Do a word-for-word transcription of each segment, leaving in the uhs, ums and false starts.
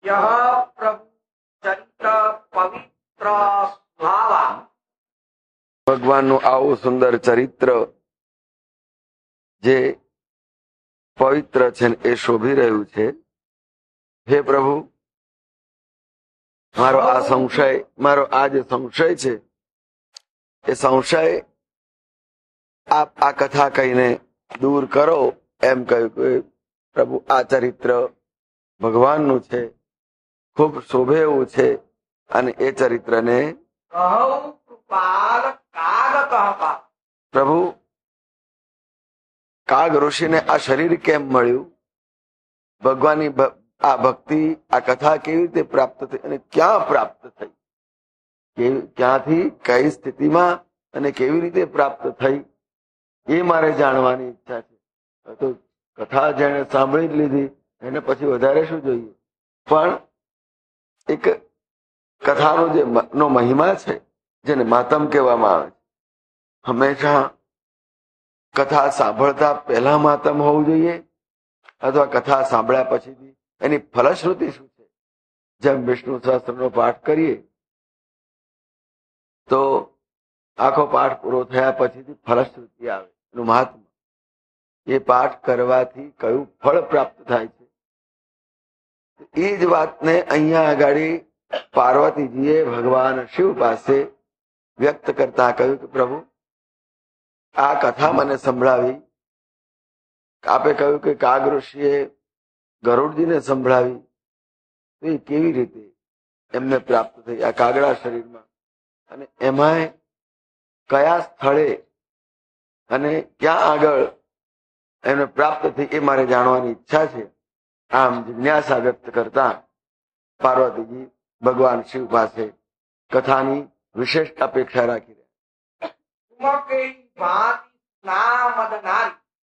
ભગવાનનું આવું સુંદર ચરિત્ર જે પવિત્ર છે એ શોભી રહ્યું છે. હે પ્રભુ, મારો આ સંશય મારો આ જે સંશય છે એ સંશય આપ આ કથા કહીને દૂર કરો એમ કહ્યું કે પ્રભુ આ ચરિત્ર ભગવાનનું છે, ખૂબ શોભે એવું છે, અને એ ચરિત્રને પ્રભુ કાગ ઋષિને આ શરીર કેમ મળ્યું, ભગવાનની આ ભક્તિ આ કથા કેવી રીતે પ્રાપ્ત થઈ અને ક્યાં પ્રાપ્ત થઈ, ક્યાંથી કઈ સ્થિતિમાં અને કેવી રીતે પ્રાપ્ત થઈ એ મારે જાણવાની ઈચ્છા છે. તો કથા જેને સાંભળી જ લીધી એને પછી વધારે શું જોઈએ. પણ એક કથાનો જે નો મહિમા છે જેને માતમ કહેવામાં આવે છે, હંમેશા કથા સાંભળતા પહેલા માતમ હોવું જોઈએ અથવા કથા સાંભળ્યા પછી એની ફલશ્રુતિ શું છે. જેમ વિષ્ણુ સહસ્ત્રનો પાઠ કરીએ તો આખો પાઠ પૂરો થયા પછી ફલશ્રુતિ આવે, એનું મહાત્મા, એ પાઠ કરવાથી કયું ફળ પ્રાપ્ત થાય છે. એ જ વાતને અહીંયા આગળ પાર્વતીજીએ ભગવાન શિવ પાસે વ્યક્ત કરતા કહ્યું કે પ્રભુ આ કથા મને સંભળાવી. આપે કહ્યું કે કાગ ઋષિએ ગરુડજીને સંભળાવી, તો એ કેવી રીતે એમને પ્રાપ્ત થઈ આ કાગડા શરીરમાં, અને એમાંય કયા સ્થળે અને ક્યાં આગળ એમને પ્રાપ્ત થઈ એ મારે જાણવાની ઈચ્છા છે. આમ જિજ્ઞાસા વ્યક્ત કરતા પાર્વતીજી ભગવાન શિવ પાસે કથાની વિશેષ અપેક્ષા રાખી રહ્યા.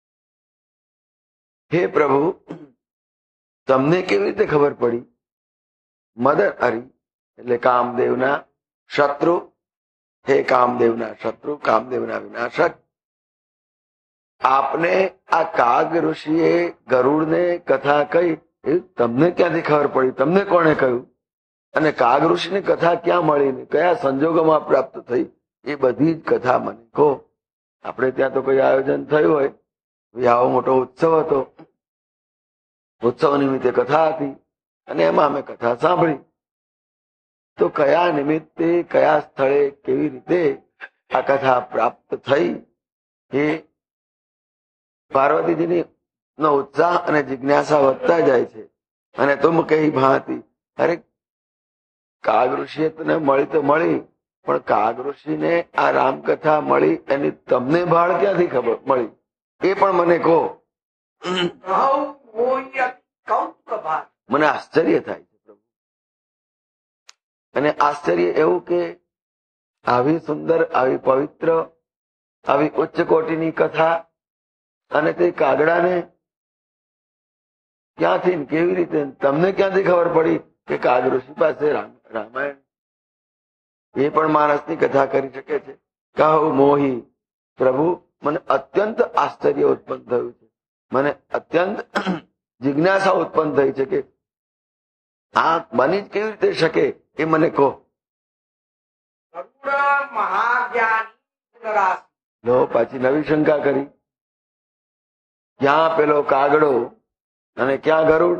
હે પ્રભુ, તમને કેવી રીતે ખબર પડી? મદન હરી એટલે કામદેવના શત્રુ. હે કામદેવના શત્રુ, કામદેવના વિનાશક, આપને આ કાગ ઋષિએ ગરુડને કથા કહી એ તમને ક્યાંથી ખબર પડી? તમને કોણે કહ્યું? અને કાગ ઋષિની કથા ક્યાં મળી ને કયા સંજોગોમાં પ્રાપ્ત થઈ એ બધી જ કથા મને કહો. આપણે ત્યાં તો કોઈ આયોજન થયું હોય, આવો મોટો ઉત્સવ હતો, ઉત્સવ નિમિત્તે કથા હતી અને એમાં અમે કથા સાંભળી. તો કયા નિમિત્તે કયા સ્થળે કેવી રીતે આ કથા પ્રાપ્ત થઈ એ પાર્વતીજીની નો ઉત્સાહ અને જિજ્ઞાસા વધતા જાય છે. અને તુમ કહી ભાંતિ, અરે કાગ ઋષિએ તને મળી તો મળી, પણ કાગ ઋષિને આ રામકથા મળી એની તમને ભાળ ક્યાંથી ખબર મળી એ પણ મને કહો. મને આશ્ચર્ય થાય છે પ્રભુ. અને આશ્ચર્ય એવું કે આવી સુંદર, આવી પવિત્ર, આવી ઉચ્ચ કોટીની કથા અને તે કાગડાને ક્યાંથી કેવી રીતે તમને ક્યાંથી ખબર પડી કે કાગ ઋષિ પાસે રામાયણ એ પણ માણસની કથા કરી શકે છે. કહો મોહી, પ્રભુ મને અત્યંત આશ્ચર્ય ઉત્પન્ન થયું છે, મને અત્યંત જિજ્ઞાસા ઉત્પન્ન થઈ છે કે આ બની જ કેવી રીતે શકે એ મને કહો. લો પાછી નવી શંકા કરી, ક્યાં પેલો કાગડો અને ક્યાં ગરુડ?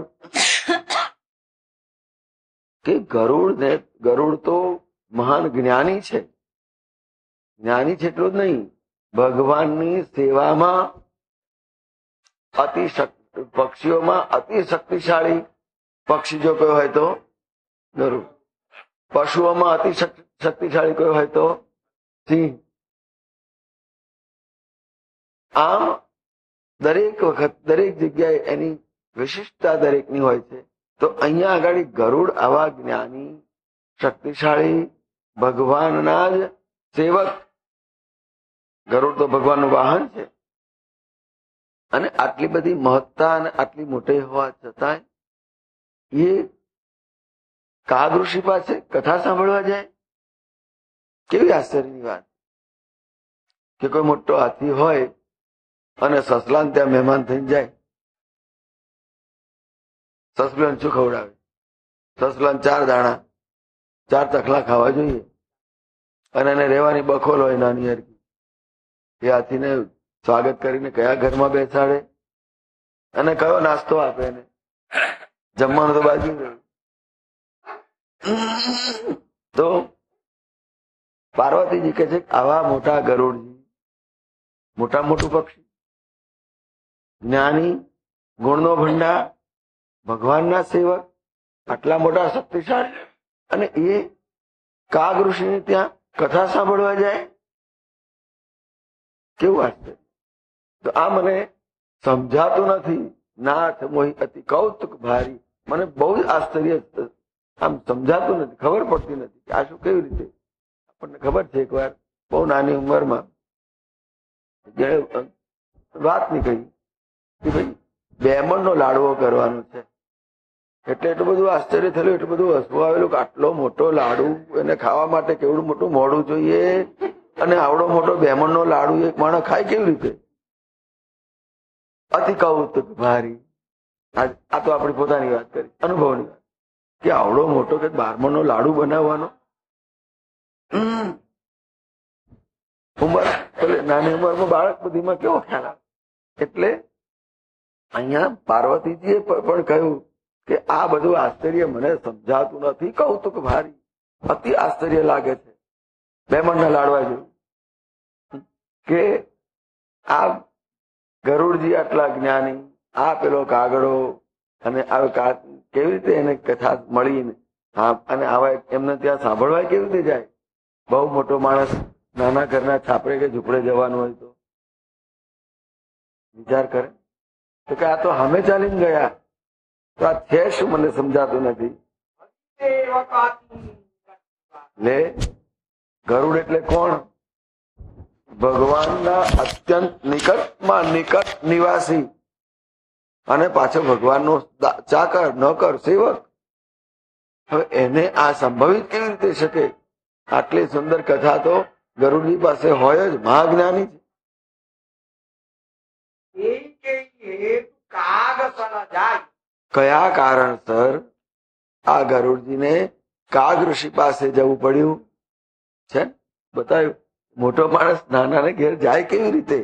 કે ગરુડ ને ગરુડ તો મહાન જ્ઞાની છે. જ્ઞાની છે એટલું જ નહીં, ભગવાનની સેવામાં અતિ પક્ષીઓમાં અતિ શક્તિશાળી પક્ષી જો કયો હોય તો ગરુડ, પશુઓમાં અતિ શક્તિશાળી કયો હોય તો સિંહ. આમ દરેક વખત દરેક જગ્યાએ એની વિશિષ્ટતા દરેકની હોય છે. તો અહીંયા આગળ ગરુડ આવા જ્ઞાની શક્તિશાળી ભગવાનના જ સેવક, ગરુડ તો ભગવાનનું વાહન છે, અને આટલી બધી મહત્તા અને આટલી મોટી હોવા છતાં એ કાગ ઋષિ પાસે કથા સાંભળવા જાય, કેવી આશ્ચર્યની વાત. કે કોઈ મોટો હાથી હોય અને સસલાને ત્યાં મહેમાન થઈને જાય, સસલું શું ખવડાવે? સસલાને ચાર દાણા ચાર તખલા ખાવા જોઈએ અને એને રહેવાની બખોલ હોય નાની હરકી. એ હાથીને સ્વાગત કરીને કયા ઘરમાં બેસાડે અને કયો નાસ્તો આપે એને? જમવાનું તો બાજુ રહ્યું. તો પાર્વતીજી કહે છે આવા મોટા ગરુડજી, મોટા મોટું પક્ષી, જ્ઞાની, ગુણનો ભંડાર, ભગવાનના સેવક, આટલા મોટા શક્તિશાળી, અને એ કાગ ઋષિને ત્યાં કથા સાંભળવા જાય, કેવું આશ્ચર્ય! તો આ મને સમજાતું નથી. નાથ મોહી અતિ કૌતુક ભારી, મને બહુ જ આશ્ચર્ય, આમ સમજાતું નથી, ખબર પડતી નથી કે આ શું, કેવી રીતે. આપણને ખબર છે એકવાર બહુ નાની ઉંમરમાં વાત નીકળી કે ભાઈ બેમણ નો લાડવો કરવાનો છે. એટલે એટલું બધું આશ્ચર્ય થયેલું, એટલું બધું હસવું આવેલું કે આટલો મોટો લાડુ, એને ખાવા માટે કેવડું મોટું મોઢું જોઈએ, અને આવડો મોટો બેમણ નો લાડુ એક માણસ ખાય કેવી રીતે? અતિ કૌતુક ભારી. આ તો આપણી પોતાની વાત કરી, અનુભવની વાત, કે આવડો મોટો કે બારમણ નો લાડુ બનાવવાનો. ઉંમર નાની ઉંમરમાં બાળક બુદ્ધિમાં કેવો ખ્યાલ આવે. એટલે અહીંયા પાર્વતીજીએ પણ કહ્યું કે આ બધું આશ્ચર્ય મને સમજાતું નથી, કૌતુક ભારી, અતિ આશ્ચર્ય લાગે છે. બેમણના લાડવા જેવું કે આ ગરુડજી આટલા જ્ઞાની, આ પેલો કાગડો, અને કેવી રીતે એને કથા મળીને, હા, અને આવા એમને ત્યાં સાંભળવા કેવી રીતે જાય? બહુ મોટો માણસ નાના ઘરના છાપરે કે ઝૂંપડે જવાનું હોય તો વિચાર કરે તો કે આ તો અમે ચાલીને ગયા, તો આ છે શું મને સમજાતું નથી. લે ગરુડ એટલે કોણ? ભગવાનના અત્યંત નિકટમાં નિકટ નિવાસી, અને પાછો ભગવાનનો ચાકર, નોકર, સેવક. હવે એને આ સંભવિત કેવી રીતે શકે? આટલી સુંદર કથા તો ગરુડજી પાસે હોય જ, મહાજ્ઞાની છે. કયા કારણસર આ ગરુડજીને કાગ ઋષિ પાસે જવું પડ્યું છે? બતાવ્યું. મોટો માણસ નાનાને ઘેર જાય કેવી રીતે?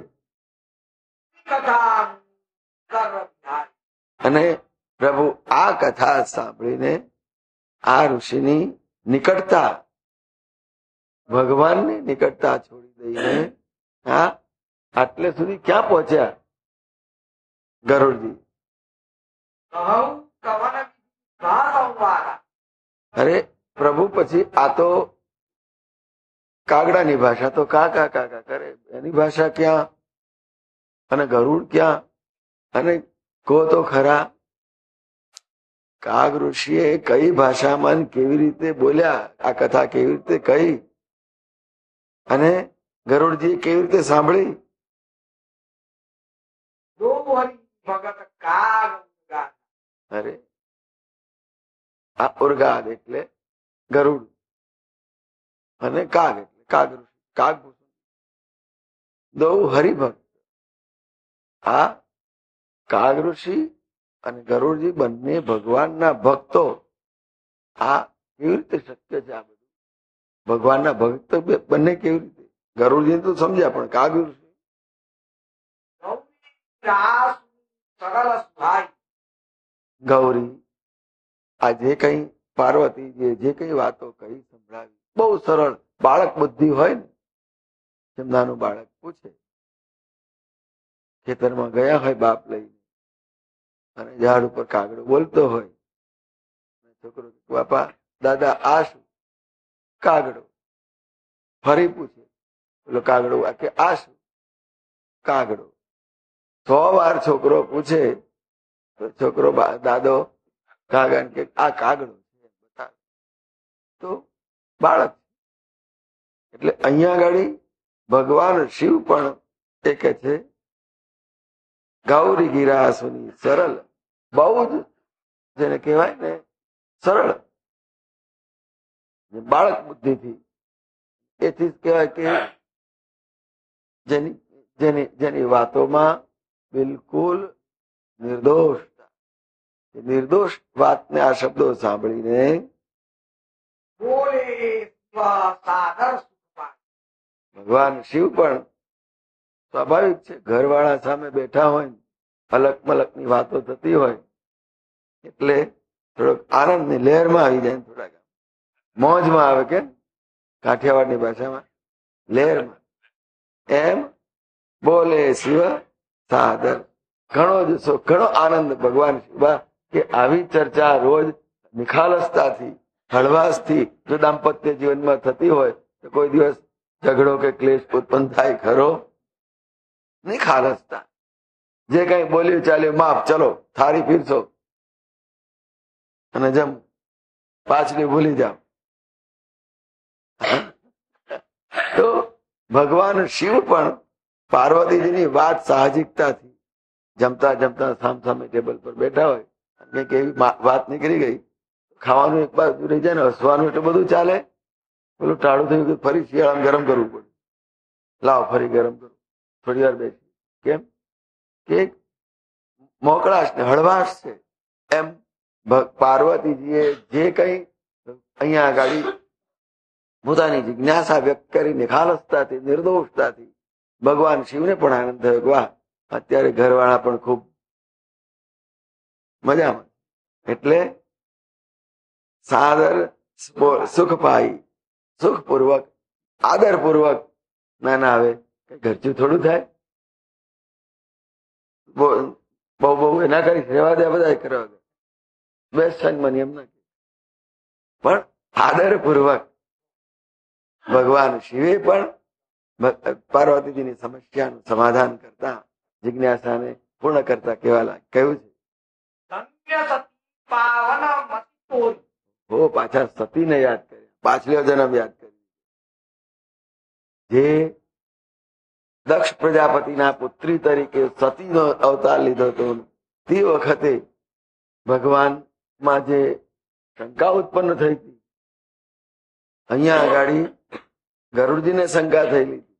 અને પ્રભુ આ કથા સાંભળીને આ ઋષિની નિકટતા, ભગવાનની નિકટતા છોડી દઈને હા આટલે સુધી ક્યાં પહોંચ્યા ગરુડજી? અરે પ્રભુ પછી આ તો કાગડાની ભાષા તો કા કા કાકા કરે, એની ભાષા ક્યાં અને ગરુડ ક્યાં? અને કહો તો ખરા, કાગ ઋષિએ કઈ ભાષામાં કેવી રીતે બોલ્યા, આ કથા કેવી રીતે કહી, અને ગરુડજી કેવી રીતે સાંભળી? અરે આ ઉર્ગાદ એટલે ગરુડ, અને કાગ એટલે કાગ ઋષિ, કાગ દો હરિભક્ત. આ કાગ ઋષિ અને ગરુડજી બંને ભગવાનના ભક્તો. આ કેવી રીતે શક્ય છે? આ બધું ભગવાનના ભક્ત બંને કેવી રીતે? ગરુડજી તો સમજ્યા, પણ કાગ ઋષિ ગૌરી આ જે કઈ પાર્વતીજીએ જે કઈ વાતો કહી સંભળાવી, બહુ સરળ. બાળક બુદ્ધિ હોય ને, જેમ નાનું બાળક પૂછે, ખેતરમાં ગયા હોય બાપ લઈને, અને ઝાડ ઉપર કાગડો બોલતો હોય, છોકરો બાપા દાદા આ શું? કાગડો. ફરી પૂછે પેલો કાગડો કે આ શું? કાગડો. સો વાર છોકરો પૂછે તો છોકરો દાદો કાગડ કે આ કાગડો છે બતાવે. તો બાળક. એટલે અહીંયા આગળ ભગવાન શિવ પણ એ કે છે ગૌરી ગિરાસુની સરળ, બહુ જ જેને કહેવાય ને સરળ, બાળક બુદ્ધિથી, એથી જ કહેવાય કે જેની જેની જેની વાતોમાં બિલકુલ નિર્દોષતા, નિર્દોષ વાતને આ શબ્દો સાંભળીને ભગવાન શિવ પણ સ્વાભાવિક છે, ઘરવાળા સામે બેઠા હોય, અલક મલક ની વાતો થતી હોય એટલે થોડોક આનંદ ની લહેરમાં આવી જાય, થોડાક મોજમાં આવે, કે કાઠિયાવાડની ભાષામાં લહેરમાં, એમ બોલે શિવ સાદર. ઘણો જ ઘણો આનંદ ભગવાન શિવા કે આવી ચર્ચા રોજ નિખાલસતાથી, હળવાશથી જો દાંપત્ય જીવનમાં થતી હોય તો કોઈ દિવસ ઝઘડો કે ક્લેશ ઉત્પન્ન થાય ખરો? નિખાલસતા, જે કઈ બોલ્યું ચાલ્યું માફ, ચલો થાળી પીરસો અને જમ, પાછલી ભૂલી જાઓ. તો ભગવાન શિવ પણ પાર્વતીજીની વાત સાહજિકતાથી જમતા જમતા સામસામે ટેબલ પર બેઠા હોય, કંઈક એવી વાત નીકળી ગઈ, ખાવાનું એક બાજુ રહી જાય ને હસવાનું એટલે બધું ચાલે. પેલું ટાળું થયું કે ફરી શિયાળામાં ગરમ કરવું પડે, લાવો ફરી ગરમ કરું, થોડી વાર બેસી. કેમ કે મોકળાશ ને હળવાશ છે. એમ પાર્વતીજીએ જે કઈ અહીંયા આગળ પોતાની જિજ્ઞાસા વ્યક્ત કરી નિખાલસતાથી, નિર્દોષતાથી ભગવાન શિવને પણ આનંદ થયો કે વાહ, અત્યારે ઘરવાળા પણ ખૂબ મજામાં. એટલે સાદર સુખ પાઈ, સુખપૂર્વક આદરપૂર્વક ના આવે, ઘરચું થોડું થાય, બહુ બહુ એના કરી રેવા દે, બધા કરવા દે, બેસ્ટ સંગમાં નિયમ ના, પણ આદરપૂર્વક ભગવાન શિવે પણ પાર્વતીજીની સમસ્યાનું સમાધાન કરતા, જિજ્ઞાસાને પૂર્ણ કરતા કેવા કહ્યું છે, હો પાછા સતીને યાદ કર્યા, પાછલો જન્મ યાદ કર્યો, જે દક્ષ પ્રજાપતિના પુત્રી તરીકે સતીનો અવતાર લીધો હતો, તે વખતે ભગવાનમાં જે શંકા ઉત્પન્ન થઈ હતી, અહીંયા આગળ ગરુડજીને શંકા થયેલી હતી.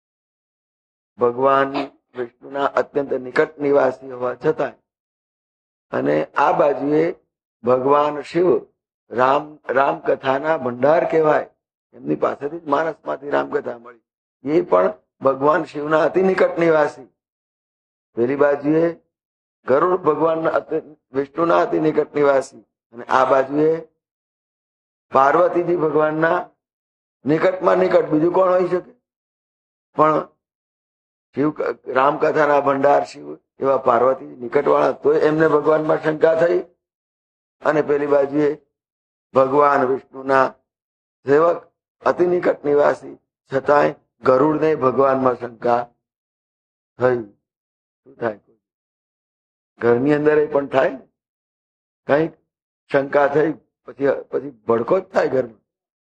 ભગવાન વિષ્ણુના અત્યંત નિકટ નિવાસી હોવા છતાં, અને આ બાજુએ ભગવાન શિવ રામ રામકથાના ભંડાર કહેવાય, એમની પાસેથી જ માનસમાંથી રામકથા મળી, એ પણ ભગવાન શિવના અતિ નિકટ નિવાસી. પેલી બાજુએ ગરુડ ભગવાનના વિષ્ણુના અતિ નિકટ નિવાસી, અને આ બાજુએ પાર્વતીજી ભગવાનના નિકટમાં નિકટ, બીજું કોણ હોઈ શકે? પણ શિવ રામકથાના ભંડાર શિવ એવા પાર્વતીજી નિકટ વાળા, તો એમને ભગવાનમાં શંકા થઈ. અને પેલી બાજુએ ભગવાન વિષ્ણુના સેવક અતિ નિકટ નિવાસી, છતાંય ગરુડને ભગવાનમાં શંકા થઈ. શું થાય? ઘરની અંદર પણ થાય ને, કઈક શંકા થઈ પછી પછી ભડકો જ થાય ઘરમાં.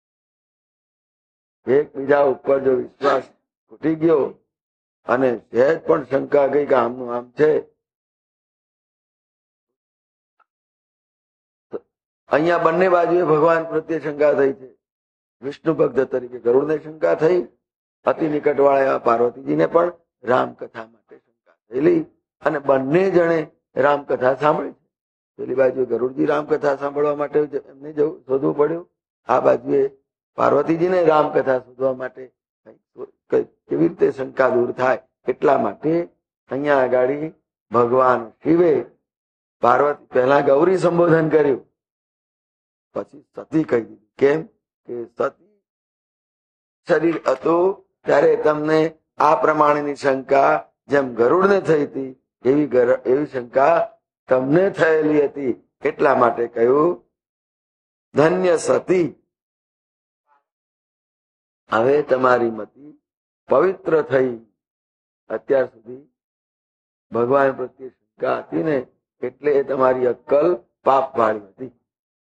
એકબીજા ઉપર જો વિશ્વાસ તૂટી ગયો અને સહેજ પણ શંકા ગઈ કે આમનું આમ છે, અહીંયા બંને બાજુએ ભગવાન પ્રત્યે શંકા થઈ છે. વિષ્ણુ ભક્ત તરીકે ગરુડને શંકા થઈ, અતિ નિકટ વાળા એવા પાર્વતીજીને પણ રામકથા માટે શંકા થયેલી, અને બંને જણે રામકથા સાંભળી છે. પેલી બાજુએ ગરુડજી રામકથા સાંભળવા માટે એમને જવું શોધવું પડ્યું, આ બાજુએ પાર્વતીજીને રામકથા શોધવા માટે કેવી રીતે શંકા દૂર થાય, એટલા માટે અહીંયા આગળ ભગવાન શિવે પાર્વતી પહેલા ગૌરી સંબોધન કર્યું, પછી સતી કહી દીધું. કેમ કે સતી શરીર હતું ત્યારે તમને આ પ્રમાણેની શંકા જેમ ગરુડને થઈ હતી એવી એવી શંકા તમને થયેલી હતી, એટલા માટે કહ્યું ધન્ય સતી, હવે તમારી મતિ પવિત્ર થઈ. અત્યાર સુધી ભગવાન પ્રત્યે શંકા હતી ને, એટલે એ તમારી અક્કલ પાપ વાળી હતી.